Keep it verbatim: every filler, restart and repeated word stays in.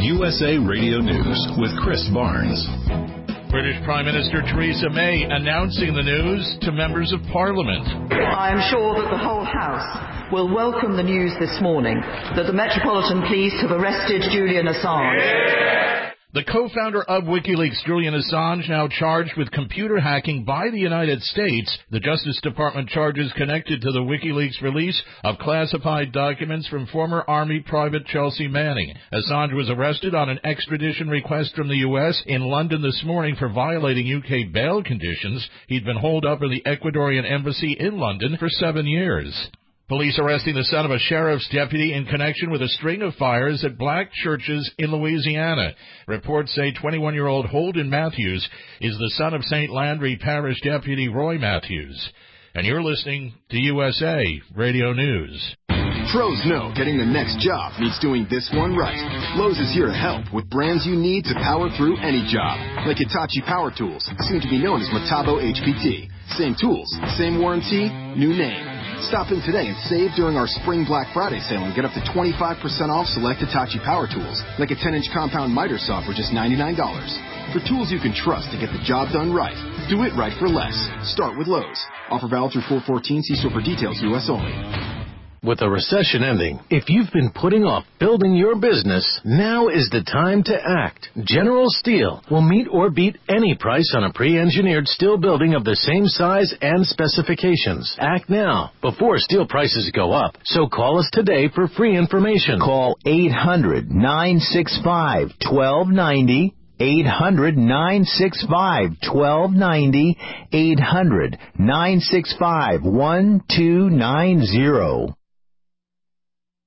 U S A Radio News with Chris Barnes. British Prime Minister Theresa May announcing the news to members of Parliament. I am sure that the whole House will welcome the news this morning that the Metropolitan Police have arrested Julian Assange. Yeah. The co-founder of WikiLeaks, Julian Assange, now charged with computer hacking by the United States. The Justice Department charges connected to the WikiLeaks release of classified documents from former Army Private Chelsea Manning. Assange was arrested on an extradition request from the U S in London this morning for violating U K bail conditions. He'd been holed up in the Ecuadorian embassy in London for seven years. Police arresting the son of a sheriff's deputy in connection with a string of fires at black churches in Louisiana. Reports say twenty-one-year-old Holden Matthews is the son of Saint Landry Parish Deputy Roy Matthews. And you're listening to U S A Radio News. Pros know getting the next job means doing this one right. Lowe's is here to help with brands you need to power through any job. Like Hitachi Power Tools, soon to be known as Metabo H P T. Same tools, same warranty, new name. Stop in today and save during our Spring Black Friday sale and get up to twenty-five percent off select Hitachi Power Tools, like a ten-inch compound miter saw for just ninety-nine dollars. For tools you can trust to get the job done right, do it right for less. Start with Lowe's. Offer valid through four fourteen. See store for details. U S only. With the recession ending, if you've been putting off building your business, now is the time to act. General Steel will meet or beat any price on a pre-engineered steel building of the same size and specifications. Act now, before steel prices go up. So call us today for free information. Call eight hundred, nine six five, one two nine zero. eight hundred, nine six five, one two nine zero. eight hundred, nine six five, one two nine zero.